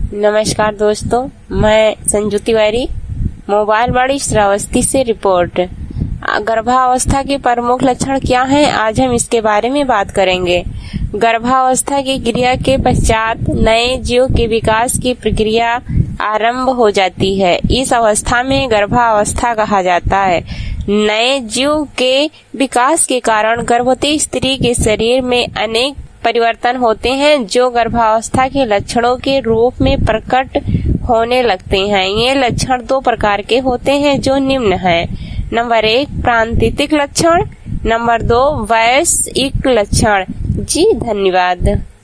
नमस्कार दोस्तों, मैं संजू तिवारी, मोबाइल बाड़ी श्रावस्ती से रिपोर्ट। गर्भावस्था के प्रमुख लक्षण क्या हैं, आज हम इसके बारे में बात करेंगे। गर्भावस्था की क्रिया के पश्चात नए जीव के विकास की प्रक्रिया आरंभ हो जाती है। इस अवस्था में गर्भावस्था कहा जाता है। नए जीव के विकास के कारण गर्भवती स्त्री के शरीर में अनेक परिवर्तन होते हैं जो गर्भावस्था के लक्षणों के रूप में प्रकट होने लगते हैं। ये लक्षण 2 प्रकार के होते हैं जो निम्न हैं। नंबर 1 प्राकृतिक लक्षण, नंबर 2 वैश्विक लक्षण। जी धन्यवाद।